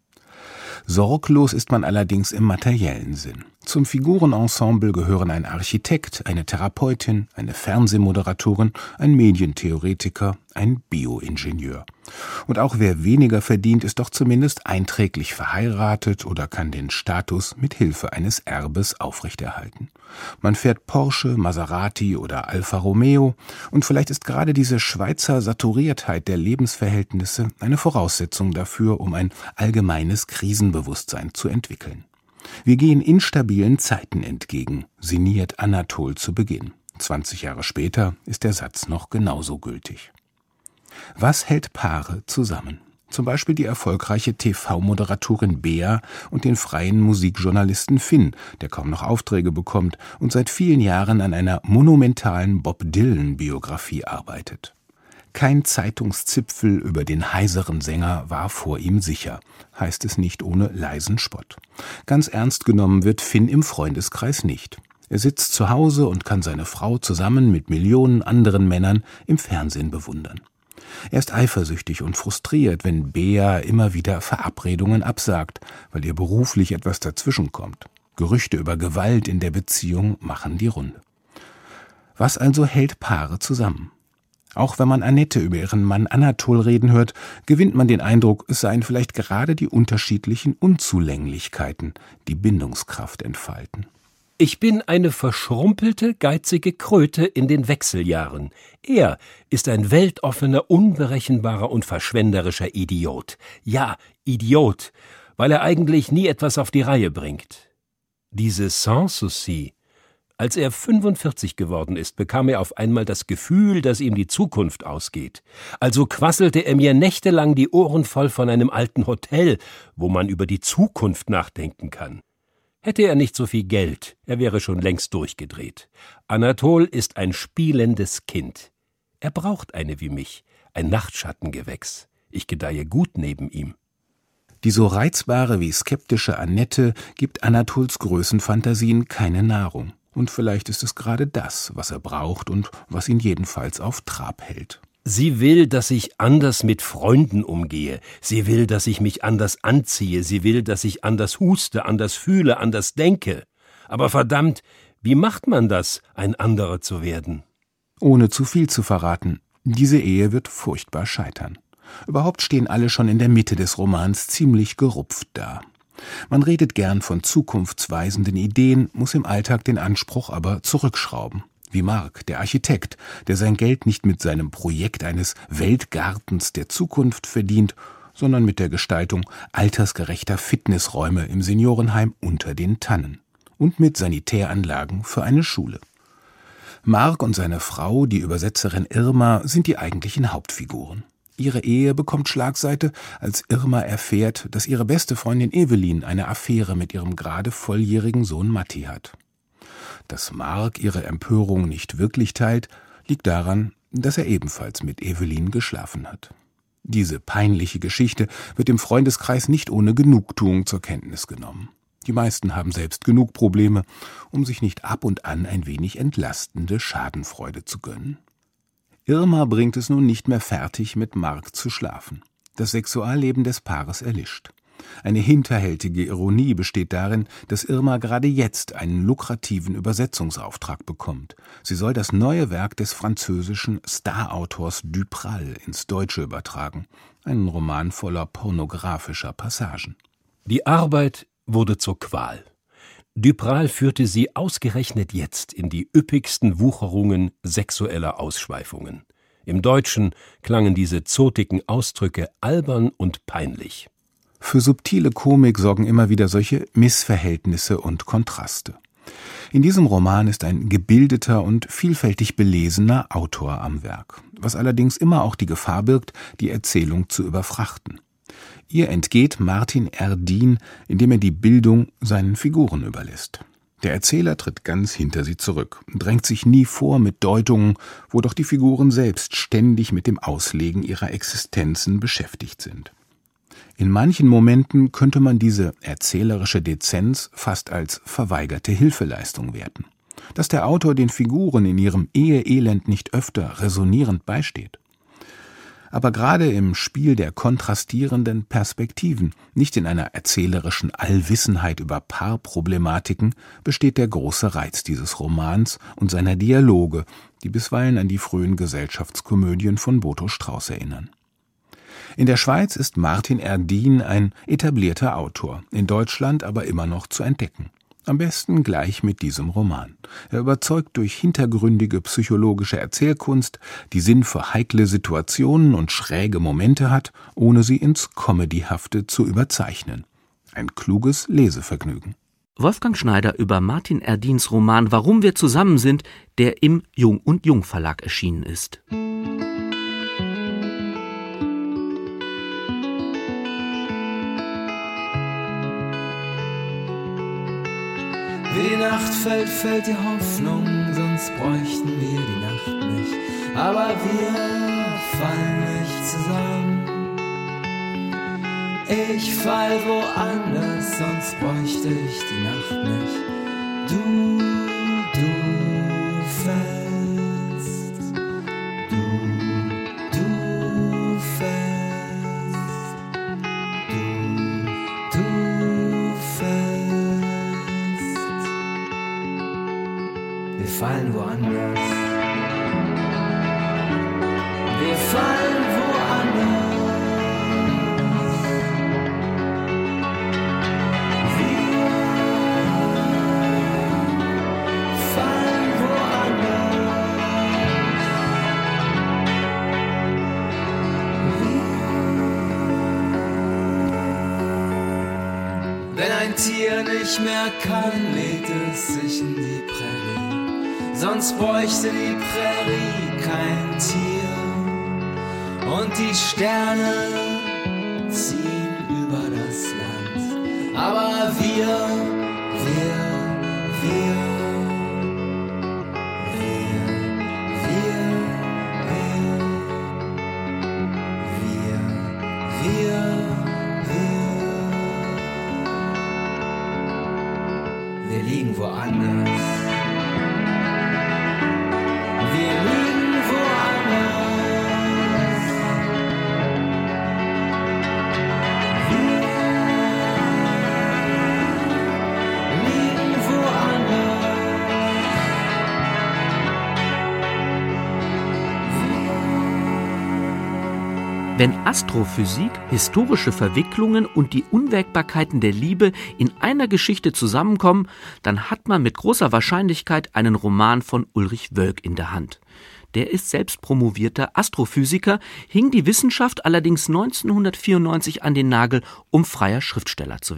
Sorglos ist man allerdings im materiellen Sinn. Zum Figurenensemble gehören ein Architekt, eine Therapeutin, eine Fernsehmoderatorin, ein Medientheoretiker, ein Bioingenieur. Und auch wer weniger verdient, ist doch zumindest einträglich verheiratet oder kann den Status mit Hilfe eines Erbes aufrechterhalten. Man fährt Porsche, Maserati oder Alfa Romeo und vielleicht ist gerade diese Schweizer Saturiertheit der Lebensverhältnisse eine Voraussetzung dafür, um ein allgemeines Krisenbewusstsein zu entwickeln. Wir gehen instabilen Zeiten entgegen, sinniert Anatol zu Beginn. zwanzig Jahre später ist der Satz noch genauso gültig. Was hält Paare zusammen? Zum Beispiel die erfolgreiche T V-Moderatorin Bea und den freien Musikjournalisten Finn, der kaum noch Aufträge bekommt und seit vielen Jahren an einer monumentalen Bob-Dylan-Biografie arbeitet. Kein Zeitungszipfel über den heiseren Sänger war vor ihm sicher, heißt es nicht ohne leisen Spott. Ganz ernst genommen wird Finn im Freundeskreis nicht. Er sitzt zu Hause und kann seine Frau zusammen mit Millionen anderen Männern im Fernsehen bewundern. Er ist eifersüchtig und frustriert, wenn Bea immer wieder Verabredungen absagt, weil ihr beruflich etwas dazwischenkommt. Gerüchte über Gewalt in der Beziehung machen die Runde. Was also hält Paare zusammen? Auch wenn man Annette über ihren Mann Anatol reden hört, gewinnt man den Eindruck, es seien vielleicht gerade die unterschiedlichen Unzulänglichkeiten, die Bindungskraft entfalten. Ich bin eine verschrumpelte, geizige Kröte in den Wechseljahren. Er ist ein weltoffener, unberechenbarer und verschwenderischer Idiot. Ja, Idiot, weil er eigentlich nie etwas auf die Reihe bringt. Diese Sanssouci. Als er fünfundvierzig geworden ist, bekam er auf einmal das Gefühl, dass ihm die Zukunft ausgeht. Also quasselte er mir nächtelang die Ohren voll von einem alten Hotel, wo man über die Zukunft nachdenken kann. Hätte er nicht so viel Geld, er wäre schon längst durchgedreht. Anatol ist ein spielendes Kind. Er braucht eine wie mich, ein Nachtschattengewächs. Ich gedeihe gut neben ihm. Die so reizbare wie skeptische Annette gibt Anatols Größenfantasien keine Nahrung. Und vielleicht ist es gerade das, was er braucht und was ihn jedenfalls auf Trab hält. Sie will, dass ich anders mit Freunden umgehe. Sie will, dass ich mich anders anziehe. Sie will, dass ich anders huste, anders fühle, anders denke. Aber verdammt, wie macht man das, ein anderer zu werden? Ohne zu viel zu verraten, diese Ehe wird furchtbar scheitern. Überhaupt stehen alle schon in der Mitte des Romans ziemlich gerupft da. Man redet gern von zukunftsweisenden Ideen, muss im Alltag den Anspruch aber zurückschrauben. Wie Marc, der Architekt, der sein Geld nicht mit seinem Projekt eines Weltgartens der Zukunft verdient, sondern mit der Gestaltung altersgerechter Fitnessräume im Seniorenheim unter den Tannen und mit Sanitäranlagen für eine Schule. Mark und seine Frau, die Übersetzerin Irma, sind die eigentlichen Hauptfiguren. Ihre Ehe bekommt Schlagseite, als Irma erfährt, dass ihre beste Freundin Evelyn eine Affäre mit ihrem gerade volljährigen Sohn Matti hat. Dass Mark ihre Empörung nicht wirklich teilt, liegt daran, dass er ebenfalls mit Evelyn geschlafen hat. Diese peinliche Geschichte wird im Freundeskreis nicht ohne Genugtuung zur Kenntnis genommen. Die meisten haben selbst genug Probleme, um sich nicht ab und an ein wenig entlastende Schadenfreude zu gönnen. Irma bringt es nun nicht mehr fertig, mit Mark zu schlafen. Das Sexualleben des Paares erlischt. Eine hinterhältige Ironie besteht darin, dass Irma gerade jetzt einen lukrativen Übersetzungsauftrag bekommt. Sie soll das neue Werk des französischen Starautors Dupral ins Deutsche übertragen. Einen Roman voller pornografischer Passagen. Die Arbeit wurde zur Qual. Dupral führte sie ausgerechnet jetzt in die üppigsten Wucherungen sexueller Ausschweifungen. Im Deutschen klangen diese zotigen Ausdrücke albern und peinlich. Für subtile Komik sorgen immer wieder solche Missverhältnisse und Kontraste. In diesem Roman ist ein gebildeter und vielfältig belesener Autor am Werk, was allerdings immer auch die Gefahr birgt, die Erzählung zu überfrachten. Ihr entgeht Martin Erdin, indem er die Bildung seinen Figuren überlässt. Der Erzähler tritt ganz hinter sie zurück, drängt sich nie vor mit Deutungen, wo doch die Figuren selbst ständig mit dem Auslegen ihrer Existenzen beschäftigt sind. In manchen Momenten könnte man diese erzählerische Dezenz fast als verweigerte Hilfeleistung werten. Dass der Autor den Figuren in ihrem Eheelend nicht öfter resonierend beisteht. Aber gerade im Spiel der kontrastierenden Perspektiven, nicht in einer erzählerischen Allwissenheit über Paarproblematiken, besteht der große Reiz dieses Romans und seiner Dialoge, die bisweilen an die frühen Gesellschaftskomödien von Boto Strauß erinnern. In der Schweiz ist Martin Erdin ein etablierter Autor, in Deutschland aber immer noch zu entdecken. Am besten gleich mit diesem Roman. Er überzeugt durch hintergründige psychologische Erzählkunst, die Sinn für heikle Situationen und schräge Momente hat, ohne sie ins Comedyhafte zu überzeichnen. Ein kluges Lesevergnügen. Wolfgang Schneider über Martin Erdins Roman »Warum wir zusammen sind«, der im Jung und Jung Verlag erschienen ist. Wie die Nacht fällt, fällt die Hoffnung, sonst bräuchten wir die Nacht nicht. Aber wir fallen nicht zusammen. Ich fall woanders, sonst bräuchte ich die Nacht nicht. Du, du fällst, du, du fällst, du, du fällst. Wir fallen woanders. Wir fallen woanders. Wir fallen woanders. Wir. Wenn ein Tier nicht mehr kann, legt es sich in die Prärie. Sonst bräuchte die Prärie kein Tier. Und die Sterne ziehen über das Land. Aber wir, wir, wir, wir, wir, wir, wir, wir, wir, wir liegen woanders. Wir liegen woanders. Wir liegen woanders. Wenn Astrophysik, historische Verwicklungen und die Unwägbarkeiten der Liebe in einer Geschichte zusammenkommen, dann hat man mit großer Wahrscheinlichkeit einen Roman von Ulrich Wölk in der Hand. Der ist selbst promovierter Astrophysiker, hing die Wissenschaft allerdings neunzehnhundertvierundneunzig an den Nagel, um freier Schriftsteller zu werden.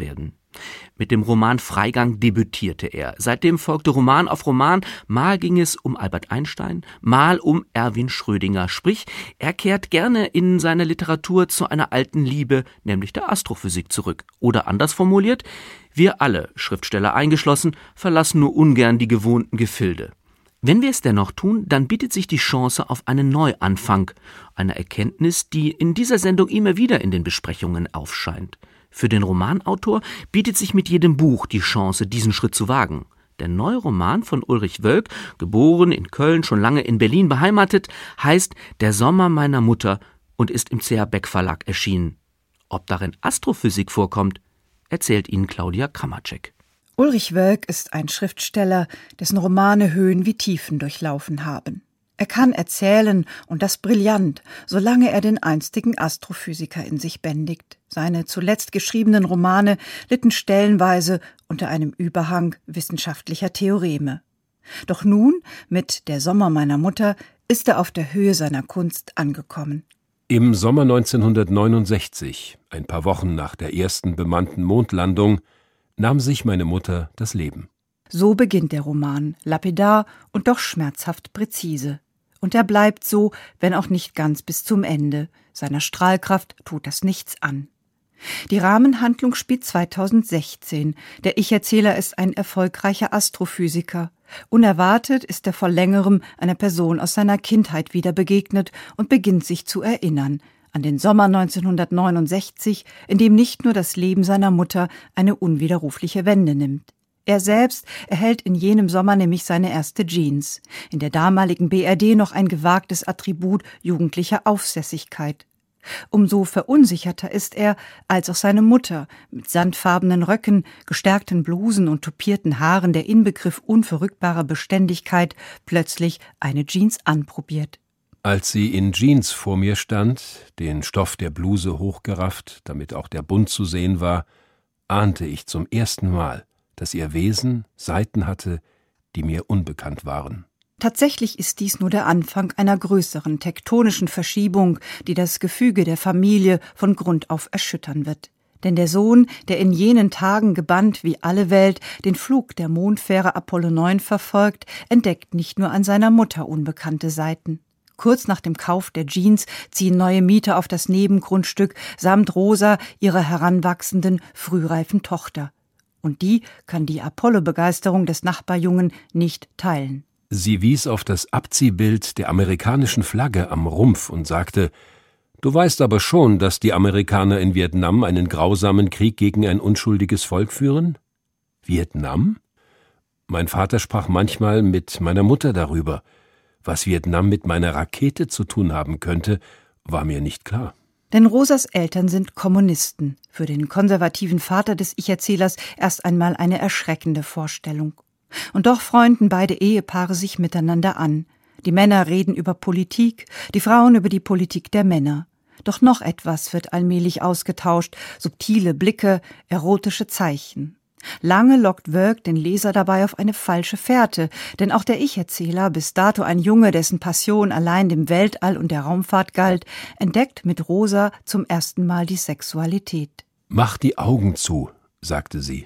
Mit dem Roman Freigang debütierte er. Seitdem folgte Roman auf Roman. Mal ging es um Albert Einstein, mal um Erwin Schrödinger. Sprich, er kehrt gerne in seiner Literatur zu einer alten Liebe, nämlich der Astrophysik, zurück. Oder anders formuliert, wir alle, Schriftsteller eingeschlossen, verlassen nur ungern die gewohnten Gefilde. Wenn wir es dennoch tun, dann bietet sich die Chance auf einen Neuanfang, eine Erkenntnis, die in dieser Sendung immer wieder in den Besprechungen aufscheint. Für den Romanautor bietet sich mit jedem Buch die Chance, diesen Schritt zu wagen. Der neue Roman von Ulrich Wölk, geboren in Köln, schon lange in Berlin beheimatet, heißt »Der Sommer meiner Mutter« und ist im C H Beck Verlag erschienen. Ob darin Astrophysik vorkommt, erzählt Ihnen Claudia Kammerczek. Ulrich Wölk ist ein Schriftsteller, dessen Romane Höhen wie Tiefen durchlaufen haben. Er kann erzählen, und das brillant, solange er den einstigen Astrophysiker in sich bändigt. Seine zuletzt geschriebenen Romane litten stellenweise unter einem Überhang wissenschaftlicher Theoreme. Doch nun, mit »Der Sommer meiner Mutter«, ist er auf der Höhe seiner Kunst angekommen. Im Sommer neunzehnhundertneunundsechzig, ein paar Wochen nach der ersten bemannten Mondlandung, nahm sich meine Mutter das Leben. So beginnt der Roman, lapidar und doch schmerzhaft präzise. Und er bleibt so, wenn auch nicht ganz bis zum Ende. Seiner Strahlkraft tut das nichts an. Die Rahmenhandlung spielt zweitausendsechzehn. Der Ich-Erzähler ist ein erfolgreicher Astrophysiker. Unerwartet ist er vor längerem einer Person aus seiner Kindheit wieder begegnet und beginnt sich zu erinnern an den Sommer neunzehnhundertneunundsechzig, in dem nicht nur das Leben seiner Mutter eine unwiderrufliche Wende nimmt. Er selbst erhält in jenem Sommer nämlich seine erste Jeans, in der damaligen B R D noch ein gewagtes Attribut jugendlicher Aufsässigkeit. Umso verunsicherter ist er, als auch seine Mutter mit sandfarbenen Röcken, gestärkten Blusen und tupierten Haaren, der Inbegriff unverrückbarer Beständigkeit, plötzlich eine Jeans anprobiert. Als sie in Jeans vor mir stand, den Stoff der Bluse hochgerafft, damit auch der Bund zu sehen war, ahnte ich zum ersten Mal, dass ihr Wesen Seiten hatte, die mir unbekannt waren. Tatsächlich ist dies nur der Anfang einer größeren tektonischen Verschiebung, die das Gefüge der Familie von Grund auf erschüttern wird. Denn der Sohn, der in jenen Tagen gebannt wie alle Welt den Flug der Mondfähre Apollo neun verfolgt, entdeckt nicht nur an seiner Mutter unbekannte Seiten. Kurz nach dem Kauf der Jeans ziehen neue Mieter auf das Nebengrundstück samt Rosa, ihrer heranwachsenden, frühreifen Tochter. Und die kann die Apollo-Begeisterung des Nachbarjungen nicht teilen. Sie wies auf das Abziehbild der amerikanischen Flagge am Rumpf und sagte, »Du weißt aber schon, dass die Amerikaner in Vietnam einen grausamen Krieg gegen ein unschuldiges Volk führen?« »Vietnam?« Mein Vater sprach manchmal mit meiner Mutter darüber. Was Vietnam mit meiner Rakete zu tun haben könnte, war mir nicht klar. Denn Rosas Eltern sind Kommunisten. Für den konservativen Vater des Ich-Erzählers erst einmal eine erschreckende Vorstellung. Und doch freunden beide Ehepaare sich miteinander an. Die Männer reden über Politik, die Frauen über die Politik der Männer. Doch noch etwas wird allmählich ausgetauscht, subtile Blicke, erotische Zeichen. Lange lockt Wölk den Leser dabei auf eine falsche Fährte, denn auch der Ich-Erzähler, bis dato ein Junge, dessen Passion allein dem Weltall und der Raumfahrt galt, entdeckt mit Rosa zum ersten Mal die Sexualität. »Mach die Augen zu«, sagte sie.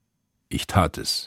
Ich tat es.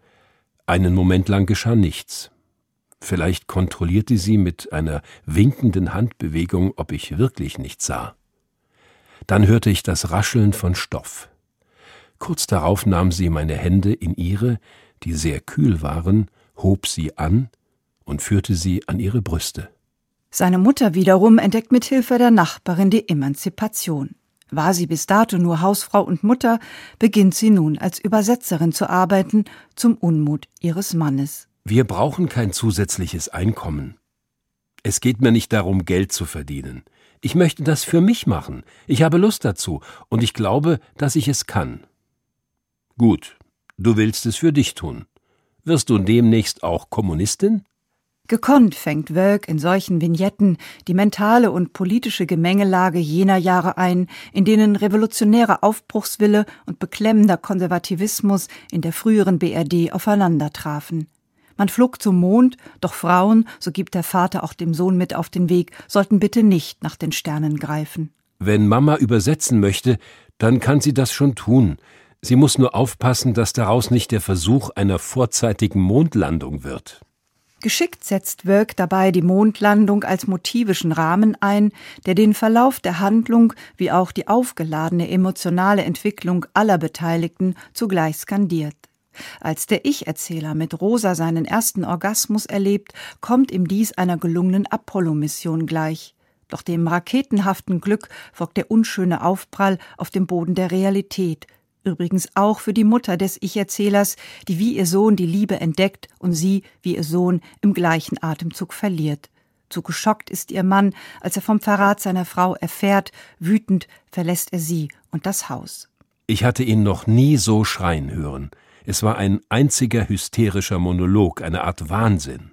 Einen Moment lang geschah nichts. Vielleicht kontrollierte sie mit einer winkenden Handbewegung, ob ich wirklich nichts sah. Dann hörte ich das Rascheln von Stoff. Kurz darauf nahm sie meine Hände in ihre, die sehr kühl waren, hob sie an und führte sie an ihre Brüste. Seine Mutter wiederum entdeckt mit Hilfe der Nachbarin die Emanzipation. War sie bis dato nur Hausfrau und Mutter, beginnt sie nun als Übersetzerin zu arbeiten, zum Unmut ihres Mannes. Wir brauchen kein zusätzliches Einkommen. Es geht mir nicht darum, Geld zu verdienen. Ich möchte das für mich machen. Ich habe Lust dazu und ich glaube, dass ich es kann. Gut, du willst es für dich tun. Wirst du demnächst auch Kommunistin? Gekonnt fängt Wölk in solchen Vignetten die mentale und politische Gemengelage jener Jahre ein, in denen revolutionärer Aufbruchswille und beklemmender Konservativismus in der früheren B R D aufeinandertrafen. Man flog zum Mond, doch Frauen, so gibt der Vater auch dem Sohn mit auf den Weg, sollten bitte nicht nach den Sternen greifen. Wenn Mama übersetzen möchte, dann kann sie das schon tun. Sie muss nur aufpassen, dass daraus nicht der Versuch einer vorzeitigen Mondlandung wird. Geschickt setzt Wölk dabei die Mondlandung als motivischen Rahmen ein, der den Verlauf der Handlung wie auch die aufgeladene emotionale Entwicklung aller Beteiligten zugleich skandiert. Als der Ich-Erzähler mit Rosa seinen ersten Orgasmus erlebt, kommt ihm dies einer gelungenen Apollo-Mission gleich. Doch dem raketenhaften Glück folgt der unschöne Aufprall auf dem Boden der Realität. Übrigens auch für die Mutter des Ich-Erzählers, die wie ihr Sohn die Liebe entdeckt und sie, wie ihr Sohn, im gleichen Atemzug verliert. Zu geschockt ist ihr Mann, als er vom Verrat seiner Frau erfährt. Wütend verlässt er sie und das Haus. Ich hatte ihn noch nie so schreien hören. Es war ein einziger hysterischer Monolog, eine Art Wahnsinn.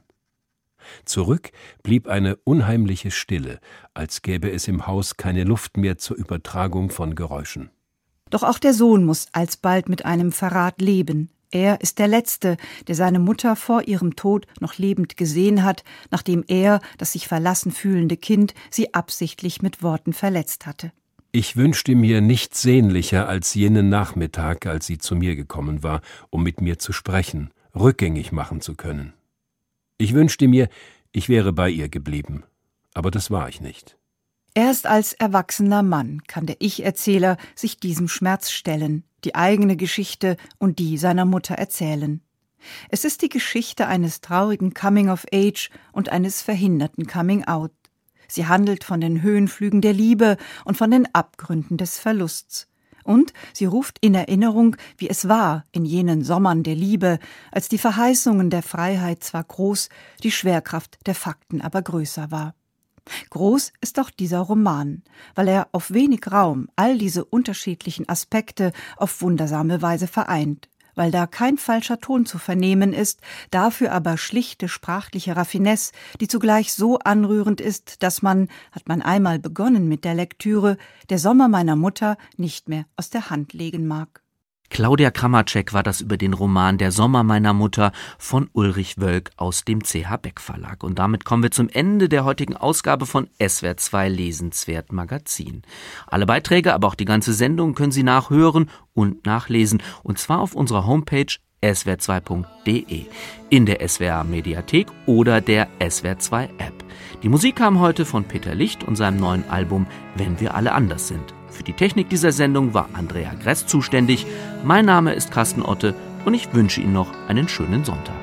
Zurück blieb eine unheimliche Stille, als gäbe es im Haus keine Luft mehr zur Übertragung von Geräuschen. Doch auch der Sohn muss alsbald mit einem Verrat leben. Er ist der Letzte, der seine Mutter vor ihrem Tod noch lebend gesehen hat, nachdem er, das sich verlassen fühlende Kind, sie absichtlich mit Worten verletzt hatte. Ich wünschte mir nichts sehnlicher als jenen Nachmittag, als sie zu mir gekommen war, um mit mir zu sprechen, rückgängig machen zu können. Ich wünschte mir, ich wäre bei ihr geblieben, aber das war ich nicht. Erst als erwachsener Mann kann der Ich-Erzähler sich diesem Schmerz stellen, die eigene Geschichte und die seiner Mutter erzählen. Es ist die Geschichte eines traurigen Coming-of-Age und eines verhinderten Coming-out. Sie handelt von den Höhenflügen der Liebe und von den Abgründen des Verlusts. Und sie ruft in Erinnerung, wie es war in jenen Sommern der Liebe, als die Verheißungen der Freiheit zwar groß, die Schwerkraft der Fakten aber größer war. Groß ist auch dieser Roman, weil er auf wenig Raum all diese unterschiedlichen Aspekte auf wundersame Weise vereint, weil da kein falscher Ton zu vernehmen ist, dafür aber schlichte sprachliche Raffinesse, die zugleich so anrührend ist, dass man, hat man einmal begonnen mit der Lektüre, der Sommer meiner Mutter nicht mehr aus der Hand legen mag. Claudia Kramatschek war das über den Roman Der Sommer meiner Mutter von Ulrich Wölk aus dem C H Beck Verlag. Und damit kommen wir zum Ende der heutigen Ausgabe von S W R zwei Lesenswert Magazin. Alle Beiträge, aber auch die ganze Sendung können Sie nachhören und nachlesen, und zwar auf unserer Homepage s w r zwei punkt d e, in der S W R Mediathek oder der S W R zwei App. Die Musik kam heute von Peter Licht und seinem neuen Album Wenn wir alle anders sind. Für die Technik dieser Sendung war Andrea Gress zuständig. Mein Name ist Carsten Otte und ich wünsche Ihnen noch einen schönen Sonntag.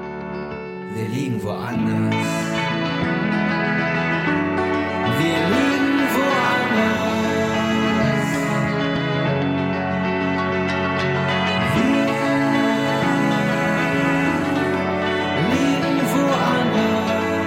Wir liegen woanders. Wir liegen woanders. Wir liegen woanders.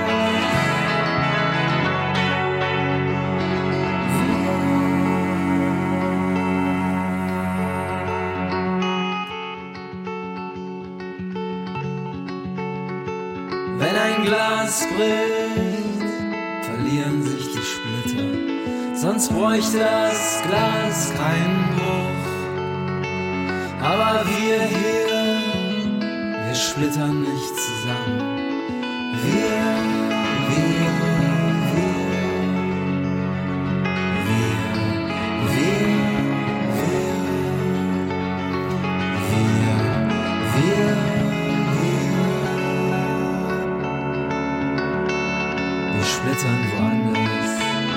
Wenn ein Glas bricht, verlieren sich die Splitter, sonst bräuchte das Glas keinen Bruch. Aber wir hier, wir splittern nicht zusammen. Wir, wir, wir, wir, wir, wir, wir, wir. Splittern woanders.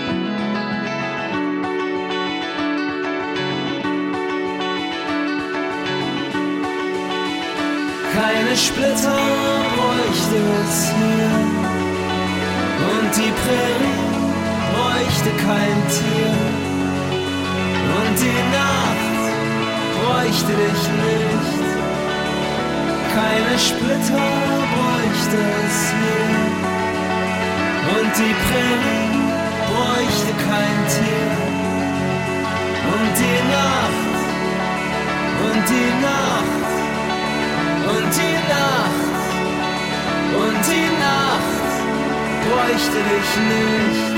Keine Splitter bräuchte es hier und die Prärie bräuchte kein Tier und die Nacht bräuchte dich nicht. Keine Splitter bräuchte es hier und die Prärie bräuchte kein Tier und die Nacht, und die Nacht, und die Nacht, und die Nacht bräuchte dich nicht.